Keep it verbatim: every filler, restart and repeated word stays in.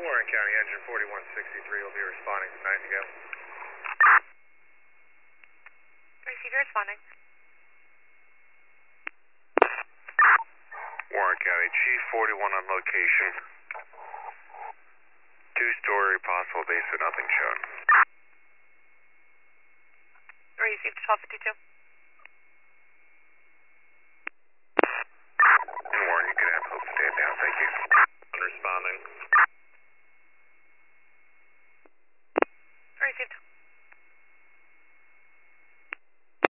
Warren County, engine forty-one sixty-three will be responding to Nightingale. Receiver responding. Warren County, Chief forty-one on location. Two-story, possible base, but nothing shown. Received twelve fifty-two.